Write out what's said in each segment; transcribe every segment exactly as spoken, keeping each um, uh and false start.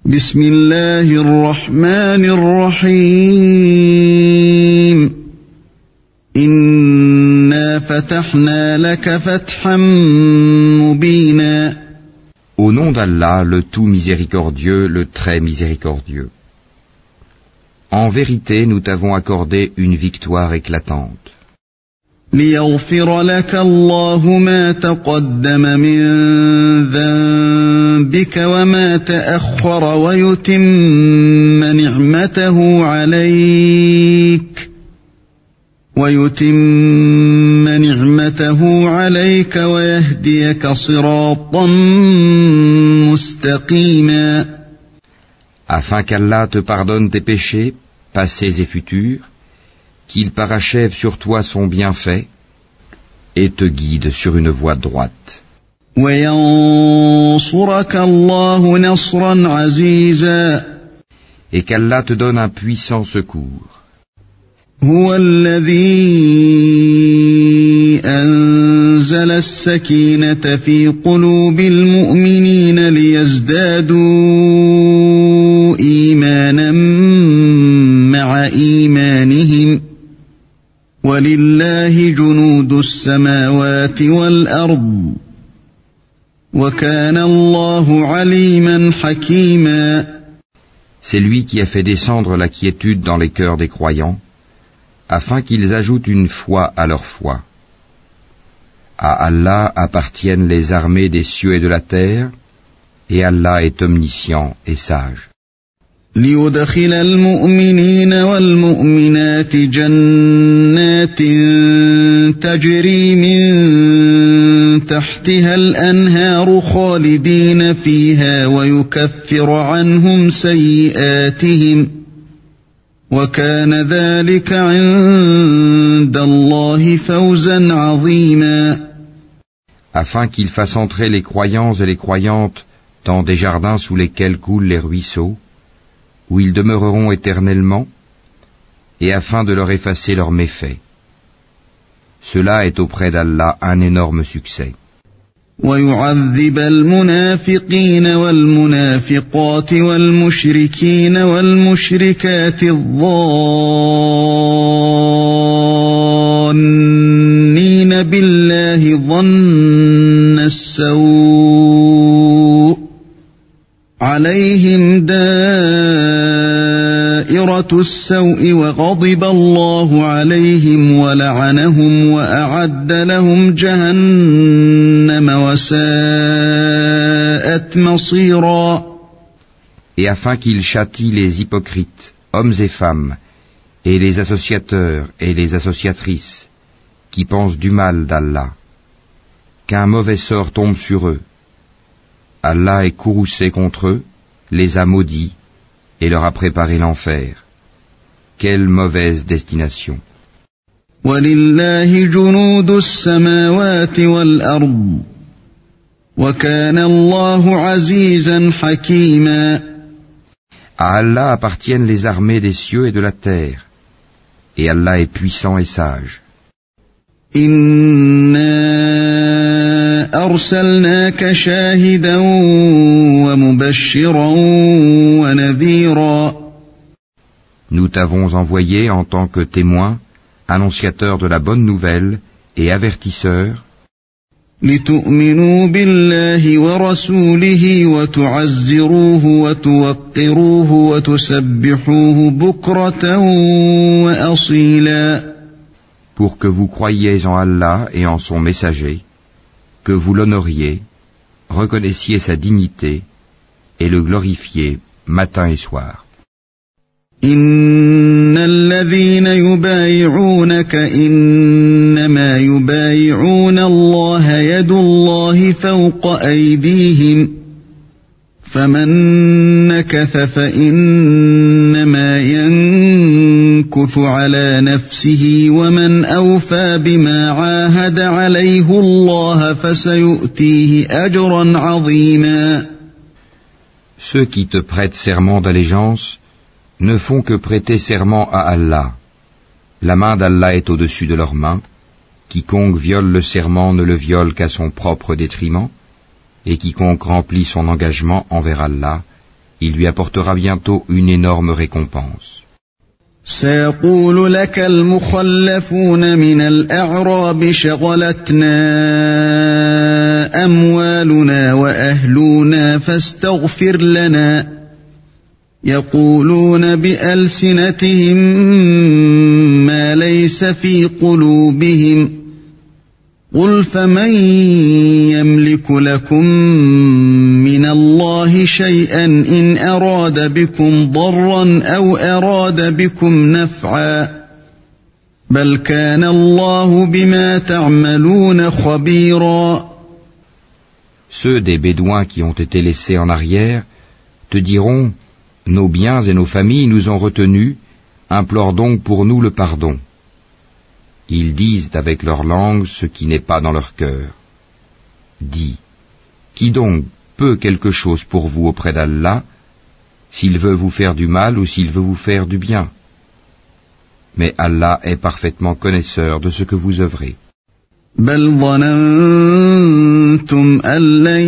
بسم الله الرحمن الرحيم إنا فتحنا لك فتحا مبينا. Au nom d'Allah, le tout miséricordieux, le très miséricordieux. En vérité, nous t'avons accordé une victoire éclatante. ليغفر لك الله ما تقدم من ذنبك وما تأخر ويتم نعمته عليك ويتم نعمته عليك ويهديك صراطا مستقيما. Afin qu'Allah te pardonne tes péchés, passés et futurs, qu'il parachève sur toi son bienfait et te guide sur une voie droite. وَيَنصُرَكَ اللَّهُ نَصْرًا عَزِيزًا. Et qu'Allah te donne un puissant secours. هُوَ الَّذِي أَنزَلَ السَّكِينَةَ فِي قُلُوبِ الْمُؤْمِنِينَ لِيَزْدَادُوا إِيمَانًا مَعَ إِيمَانِهِمْ وَلِلَّهِ جُنُودُ السَّمَاوَاتِ وَالْأَرْضِ وَكَانَ اللَّهُ عَلِيمًا حَكِيمًا. C'est lui qui a fait descendre la quiétude dans les cœurs des croyants, afin qu'ils ajoutent une foi à leur foi. À Allah appartiennent les armées des cieux et de la terre, et Allah est omniscient et sage. ليدخل المؤمنين والمؤمنات جنات تجري من تحتها الأنهار خالدين فيها ويكفر عنهم سيئاتهم وكان ذلك عند الله فوزا عظيما. Afin qu'il fasse entrer les croyants et les croyantes dans des jardins sous lesquels coulent les ruisseaux, où ils demeureront éternellement, et afin de leur effacer leurs méfaits. Cela est auprès d'Allah un énorme succès. وَيُعَذِّبَ الْمُنَافِقِينَ وَالْمُنَافِقَاتِ وَالْمُشْرِكِينَ وَالْمُشْرِكَاتِ الظَّانِّينَ بِاللَّهِ ظَنَّ السَّوْءِ عَلَيْهِمْ دَائِرَةُ السَّوْءِ وَغَضِبَ اللَّهُ عَلَيْهِمْ وَلَعَنَهُمْ وَأَعَدَّ لَهُمْ جَهَنَّمَ وَسَاءَتْ مَصِيرًا. Et afin qu'il châtie les hypocrites, hommes et femmes, et les associateurs et les associatrices, qui pensent du mal d'Allah, qu'un mauvais sort tombe sur eux. Allah est courroucé contre eux, les a maudits, et leur a préparé l'enfer. Quelle mauvaise destination! وَلِلَّهِ جُنُودُ السَّمَاوَاتِ وَالْأَرْضِ وَكَانَ اللَّهُ عَزِيزًا حَكِيمًا. À Allah appartiennent les armées des cieux et de la terre, et Allah est puissant et sage. إِنَّا أَرْسَلْنَاكَ شَاهِدًا وَمُبَشِّرًا وَنَذِيرًا. Nous t'avons envoyé en tant que témoin, annonciateur de la bonne nouvelle et avertisseur, لِتُؤْمِنُوا بِاللَّهِ وَرَسُولِهِ وَتُعَزِّرُوهُ وَتُوَقِّرُوهُ وَتُسَبِّحُوهُ بُكْرَةً وَأَصِيلًا. pour que vous croyiez en Allah et en son messager, que vous l'honoriez, reconnaissiez sa dignité et le glorifiez matin et soir. إن الذين يبايعونك إنما يبايعون الله يد الله فوق أيديهم فمن نكث فإنما ينكث على نفسه ومن أوفى بما عاهد عليه الله فسيؤتيه أجرا عظيما. Ceux qui te prêtent serment d'allégeance ne font que prêter serment à Allah. La main d'Allah est au-dessus de leurs mains. Quiconque viole le serment ne le viole qu'à son propre détriment, et quiconque remplit son engagement envers Allah il lui apportera bientôt une énorme récompense. سيقول لك المخلفون من الأعراب شغلتنا أموالنا وأهلنا فاستغفر لنا يقولون بألسنتهم ما ليس في قلوبهم قل فمن يملك لكم من الله شيئا إن أراد بكم ضرا أو أراد بكم نفعا بل كان الله بما تعملون خبيرا. Ceux des Bédouins qui ont été laissés en arrière te diront: nos biens et nos familles nous ont retenus, implore donc pour nous le pardon. Ils disent avec leur langue ce qui n'est pas dans leur cœur. Dis: qui donc peut quelque chose pour vous auprès d'Allah, s'il veut vous faire du mal ou s'il veut vous faire du bien? Mais Allah est parfaitement connaisseur de ce que vous œuvrez. بل ظننتم أن لن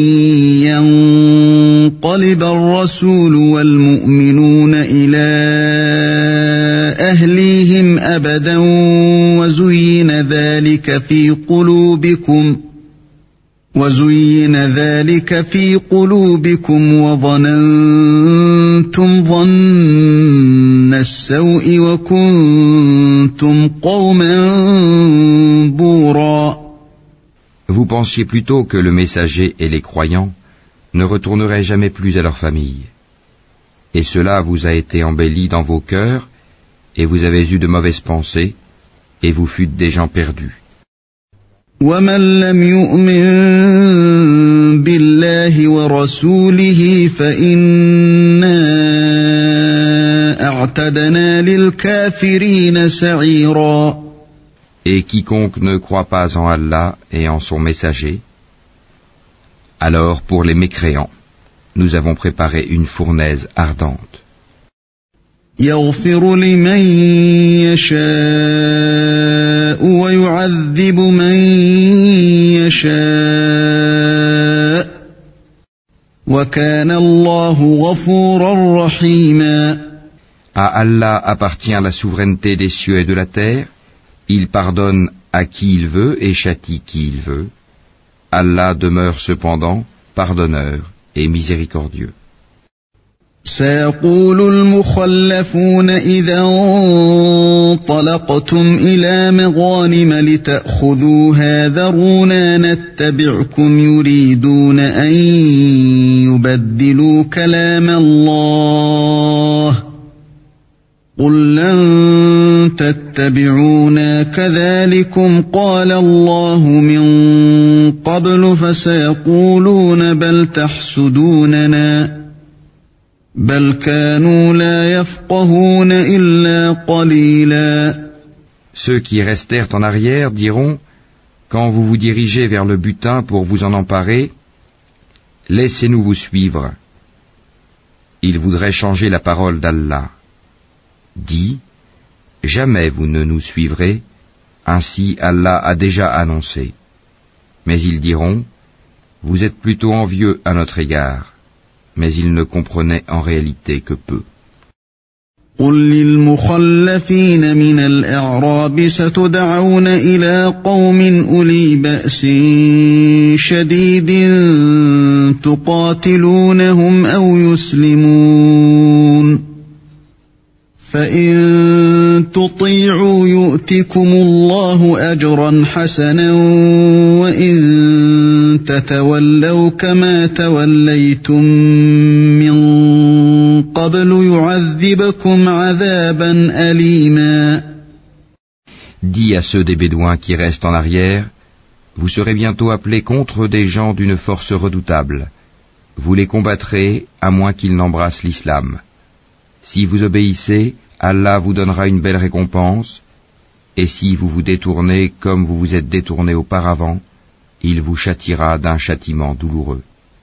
ينقلب الرسول والمؤمنون إلى أهليهم أبدا وزين ذلك في قلوبكم وزين ذلك في قلوبكم وظننتم ظن السوء وكنتم قوما بورا. Vous pensiez plutôt que le messager et les croyants ne retourneraient jamais plus à leur famille. Et cela vous a été embelli dans vos cœurs, et vous avez eu de mauvaises pensées, et vous fûtes des gens perdus. ومن لم يؤمن بالله ورسوله فإنا أعتدنا للكافرين سعيرا. Et quiconque ne croit pas en Allah et en son messager, alors pour les mécréants, nous avons préparé une fournaise ardente. يغفر لمن يشاء ويعذب من يشاء وكان الله غفورا رحيما. À Allah appartient la souveraineté des cieux et de la terre. Il pardonne à qui il veut et châtie qui il veut. Allah demeure cependant pardonneur et miséricordieux. سيقول المخلفون إذا انطلقتم إلى مغانم لتأخذوها ذرونا نتبعكم يريدون أن يبدلوا كلام الله قل لن تتبعونا كذلكم قال الله من قبل فسيقولون بل تحسدوننا بل كانوا لا يفقهون إلا قليلا. Ceux qui restèrent en arrière diront, quand vous vous dirigez vers le butin pour vous en emparer, laissez-nous vous suivre. Ils voudraient changer la parole d'Allah. Dis, jamais vous ne nous suivrez, ainsi Allah a déjà annoncé. Mais ils diront, vous êtes plutôt envieux à notre égard. Mais ils ne comprenaient en réalité que peu. قل للمخلفين من الأعراب ستدعون إلى قوم أولي بأس شديد تقاتلونهم أو يسلمون فإن تطيعوا يؤتكم الله أجرا حسنا وإن تتولوا كما توليتم من قبل يعذبكم عذابا أليما. Dis à ceux des Bédouins qui restent en arrière, vous serez bientôt appelés contre des gens d'une force redoutable. Vous les combattrez à moins qu'ils n'embrassent l'islam. Si vous obéissez, Allah vous donnera une belle récompense, et si vous vous détournez comme vous vous êtes détournés auparavant, il vous châtiera d'un châtiment douloureux.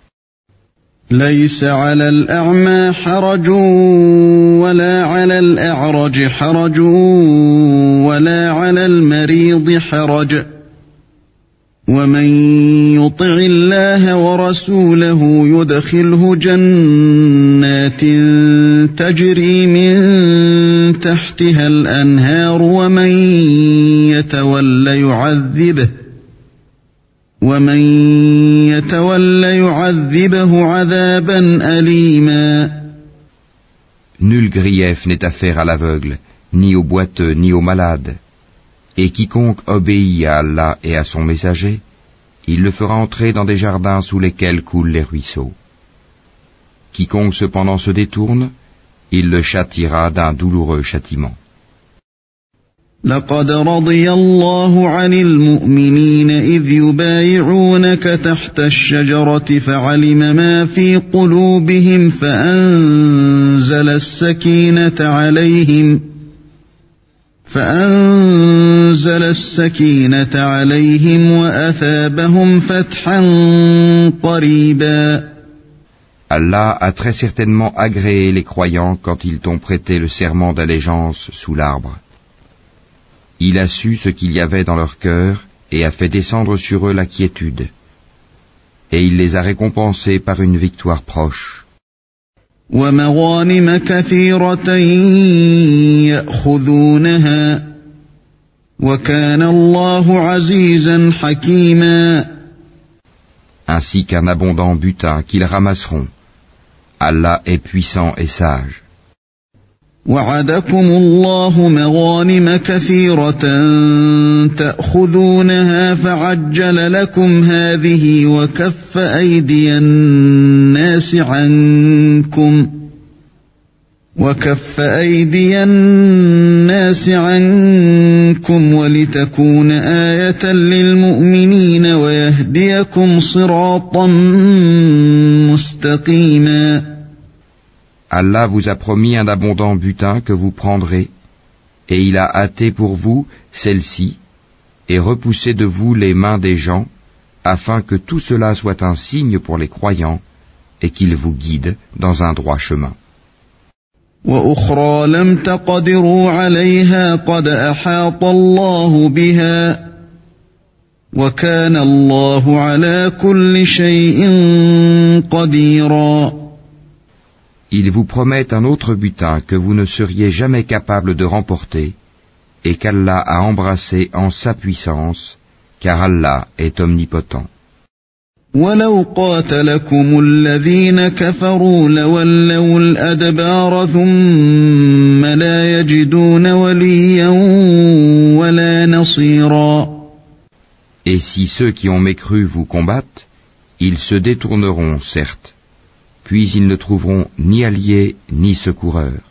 ليس على الأعمى حرج ولا على الأعرج حرج ولا على المريض حرج ومن يطع الله ورسوله يدخله جنات تجري من تحتها الأنهار ومن يتولى يعذبه ومن يتولى يعذبه عذابا أليما. Nul grief n'est à faire à l'aveugle, ni au boiteux, ni au malade. Et quiconque obéit à Allah et à son messager, il le fera entrer dans des jardins sous lesquels coulent les ruisseaux. Quiconque cependant se détourne, il le châtiera d'un douloureux châtiment. لقد رضي الله عن المؤمنين إذ يبايعونك تحت الشجرة فعلم ما في قلوبهم فأنزل السكينة عليهم فأنزل السكينة عليهم وأثابهم فتحا قريبا. Allah a très certainement agréé les croyants quand ils t'ont prêté le serment d'allégeance sous l'arbre. Il a su ce qu'il y avait dans leur cœur et a fait descendre sur eux la quiétude. Et il les a récompensés par une victoire proche. وَمَغَانِمَ كَثِيرَةً يَأْخُذُونَهَا وَكَانَ اللَّهُ عَزِيزًا حَكِيمًا. Ainsi qu'un abondant butin qu'ils ramasseront. Allah est puissant et sage. وعدكم الله مغانم كثيرة تأخذونها فعجل لكم هذه وكف أيدي الناس عنكم وكف أيدي الناس عنكم ولتكون آية للمؤمنين ويهديكم صراطا مستقيما. Allah vous a promis un abondant butin que vous prendrez, et il a hâté pour vous celle-ci, et repoussé de vous les mains des gens, afin que tout cela soit un signe pour les croyants, et qu'il vous guide dans un droit chemin. وَأُخْرَى لَمْ تَقْدِرُوا عَلَيْهَا قَدْ أَحَاطَ اللَّهُ بِهَا وَكَانَ اللَّهُ عَلَى كُلِّ شَيْءٍ قَدِيرًا. Il vous promet un autre butin que vous ne seriez jamais capable de remporter, et qu'Allah a embrassé en sa puissance, car Allah est omnipotent. وَلَوْ قَاتَلَكُمُ الَّذِينَ كَفَرُوا لَوَلَّوُا الْأَدْبَارَ ثُمَّ لَا يَجِدُونَ وَلِيًّا وَلَا نَصِيرًا. Et si ceux qui ont mécru vous combattent, ils se détourneront, certes, puis ils ne trouveront ni alliés ni secoureurs.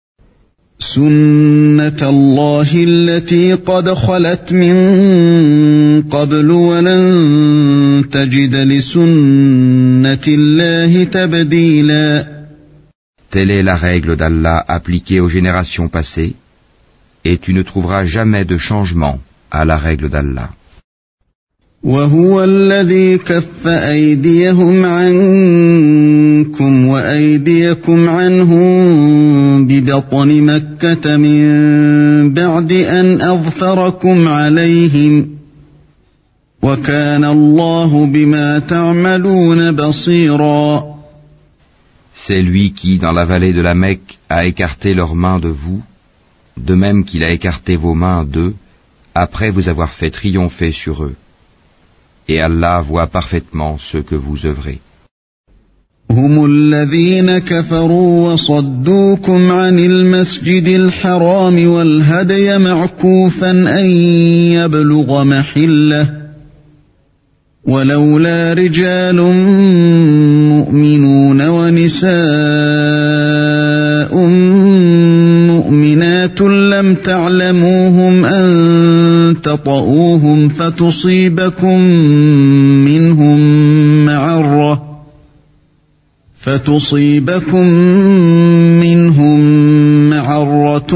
سُنَّةَ اللَّهِ الَّتِي قَدْ خَلَتْ مِن قَبْلُ وَلَن تَجِدَ لِسُنَّةِ اللَّهِ تَبْدِيلًا. Telle est la règle d'Allah appliquée aux générations passées, et tu ne trouveras jamais de changement à la règle d'Allah. وَهُوَ الَّذِي كَفَّ أَيْدِيَهُمْ عَنكُمْ وَأَيْدِيَكُمْ عَنْهُمْ بِبَطْنِ مَكَّةَ مِن بَعْدِ أَنْ أَظْفَرَكُمْ عَلَيْهِمْ وَكَانَ اللَّهُ بِمَا تَعْمَلُونَ بَصِيرًا. C'est lui qui, dans la vallée de la Mecque, a écarté leurs mains de vous, de même qu'il a écarté vos mains d'eux, après vous avoir fait triompher sur eux. Et Allah voit parfaitement ce que vous œuvrez. هم الذين كفروا وصدوكم عن المسجد الحرام والهدي معكوفا أن يبلغ محله ولولا رجال مؤمنون ونساء مؤمنات لم تعلموهم أن تطؤوهم فتصيبكم منهم معرة فتصيبكم منهم معرة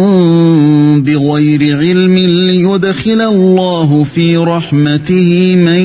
بغير علم ليدخل الله في رحمته من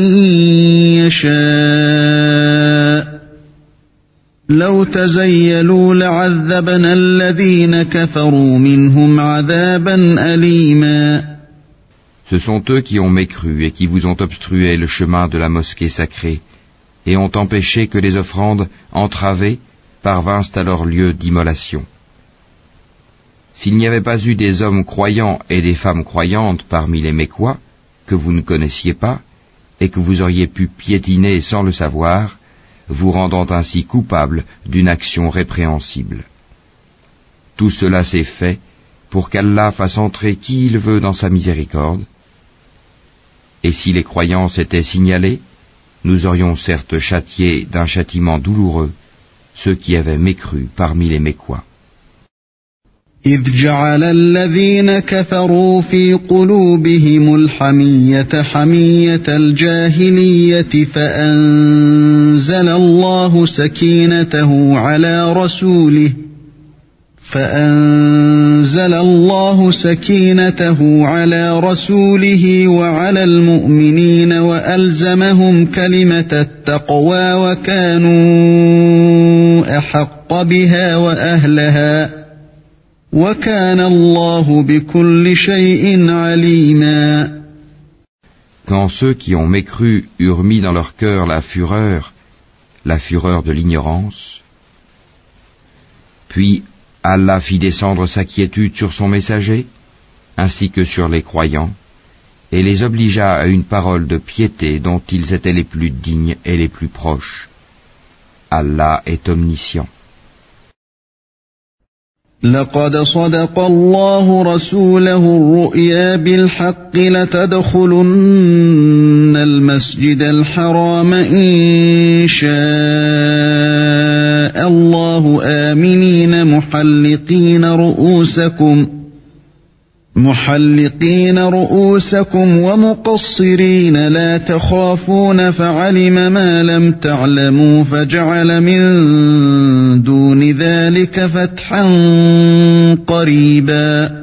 يشاء لو تزيلوا لعذبنا الذين كفروا منهم عذابا أليما. Ce sont eux qui ont mécru et qui vous ont obstrué le chemin de la mosquée sacrée et ont empêché que les offrandes entravées parvinssent à leur lieu d'immolation. S'il n'y avait pas eu des hommes croyants et des femmes croyantes parmi les Mécois, que vous ne connaissiez pas, et que vous auriez pu piétiner sans le savoir, vous rendant ainsi coupable d'une action répréhensible. Tout cela s'est fait pour qu'Allah fasse entrer qui il veut dans sa miséricorde. Et si les croyants s'étaient signalés, nous aurions certes châtié d'un châtiment douloureux ceux qui avaient mécru parmi les Mécois. إذ جعل الذين كفروا في قلوبهم الحمية حمية الجاهلية فأنزل الله سكينته على رسوله فأنزل الله سكينته على رسوله وعلى المؤمنين وألزمهم كلمة التقوى وكانوا أحق بها وأهلها وَكَانَ اللَّهُ بِكُلِّ شَيْءٍ عَلِيمًا. Quand ceux qui ont mécru eurent mis dans leur cœur la fureur, la fureur de l'ignorance, puis Allah fit descendre sa quiétude sur son messager, ainsi que sur les croyants, et les obligea à une parole de piété dont ils étaient les plus dignes et les plus proches. Allah est omniscient. لقد صدق الله رسوله الرؤيا بالحق لتدخلن المسجد الحرام إن شاء الله آمنين محلقين رؤوسكم محلقين رؤوسكم ومقصرين لا تخافون فعلم ما لم تعلموا فجعل من دون ذلك فتحا قريبا.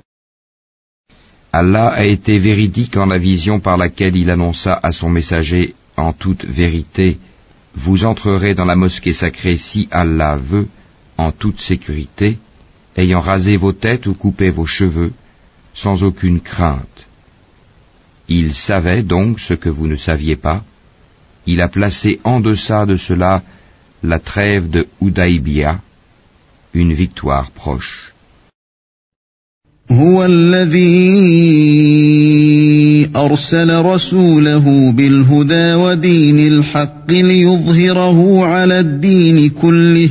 Allah a été véridique en la vision par laquelle il annonça à son messager en toute vérité: vous entrerez dans la mosquée sacrée si Allah veut, en toute sécurité, ayant rasé vos têtes ou coupé vos cheveux, sans aucune crainte. Il savait donc ce que vous ne saviez pas. Il a placé en deçà de cela la trêve de Hudaybiyah, une victoire proche. هو الذي أرسل رسوله بالهدى ودين الحق ليظهره على الدين كله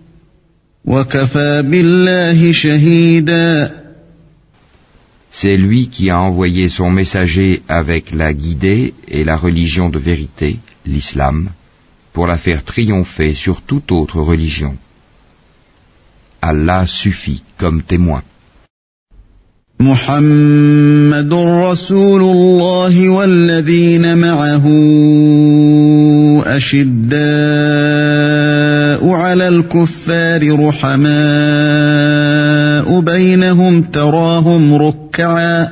وكفى بالله شهيدا. C'est lui qui a envoyé son messager avec la guidée et la religion de vérité, l'islam, pour la faire triompher sur toute autre religion. Allah suffit comme témoin. محمد رسول الله والذين معه أشداء على الكفار رحماء بينهم تراهم ركعا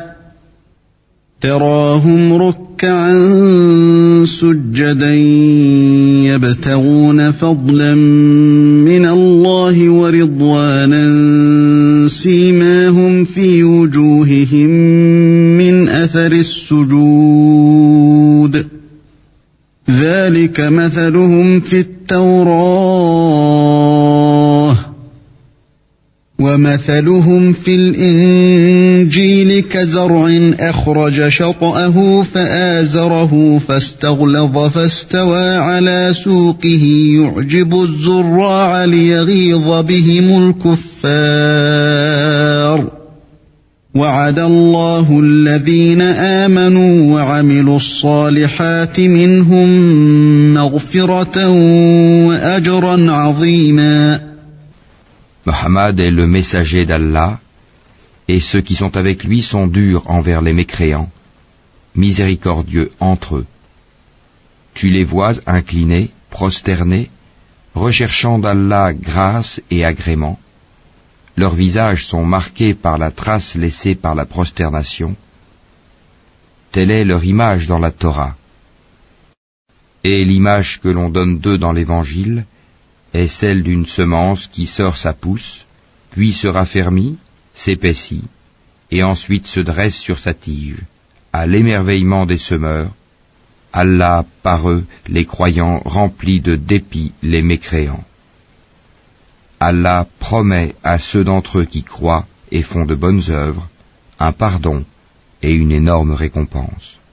تراهم ركعا سجدا يبتغون فضلا من الله ورضوانا سيماهم في وجوههم من أثر السجود ذلك مثلهم في التوراة ومثلهم في الإنجيل كزرع أخرج شطأه فآزره فاستغلظ فاستوى على سوقه يعجب الزراع ليغيظ بهم الكفار وعد الله الذين آمنوا وعملوا الصالحات منهم مغفرة وأجرا عظيما. Mohammed est le messager d'Allah, et ceux qui sont avec lui sont durs envers les mécréants, miséricordieux entre eux. Tu les vois inclinés, prosternés, recherchant d'Allah grâce et agrément. Leurs visages sont marqués par la trace laissée par la prosternation. Telle est leur image dans la Torah. Et l'image que l'on donne d'eux dans l'Évangile est celle d'une semence qui sort sa pousse, puis se raffermit, s'épaissit, et ensuite se dresse sur sa tige, à l'émerveillement des semeurs, Allah par eux, les croyants, remplit de dépit les mécréants. Allah promet à ceux d'entre eux qui croient et font de bonnes œuvres un pardon et une énorme récompense.